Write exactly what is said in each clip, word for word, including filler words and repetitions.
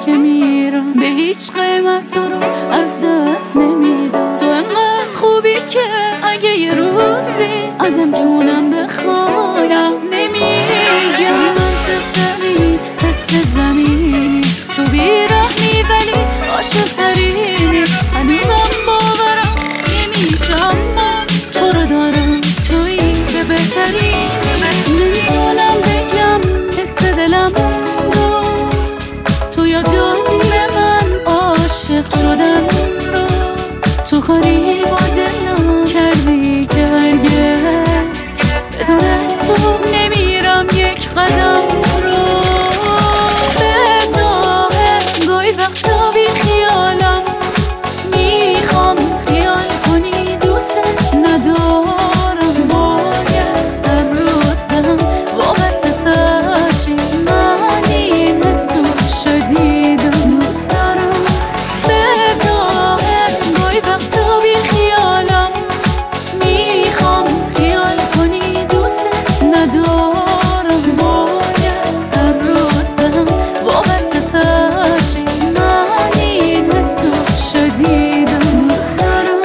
که میرم به هیچ قیمت تو رو از دست نمیدم. تو انقدر خوبی که اگه یه روزی ازم جونم بخوادم نمیگم. منطق‌ترینی حس زمینی تو بیرحمی ولی عاشق‌ترینی. هنوزم باورم نمیشه اما تو رو دارم تویی به بهترینی. نمیتونم بگم حس دلم رو تو یاد دادی به من عاشق شدن رو. تو کاری با دلم کردی که هرگز بدون تو نمیرم یک قدم رو. به ظاهر گاهی وقتا بی خیالم میخوام خیال کنی دوست ندارم. باید هر روز دلم وابسته تر شی. من این حسو شدیدم دوست دارم. به ظاهر گاهی وقتا بی خیالم میخوام خیال کنی دوست ندارم. باید هر روز دلم وابسته تر شی. من این حسو شدیدم دوست دارم.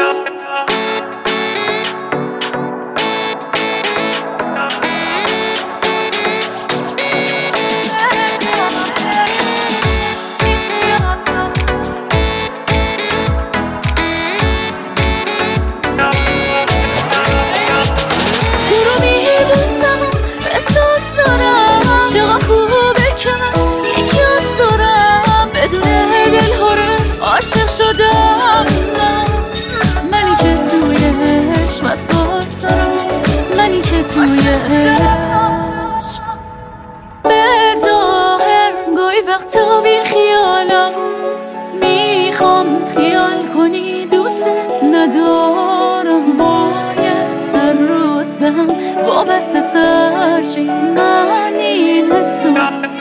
تو رو میبوسم و احساس دارم چقدر خوبه که من یکی از دارم. بدون دلهوره عاشق شدم من. منی که توی عشق وسواس دارم. منی که توی عشق به ظاهر گاهی وقتا بی خیالم میخوام خیال کنی دوست ندارم. باید هر روز به هم وابسته تر شی. من این حسو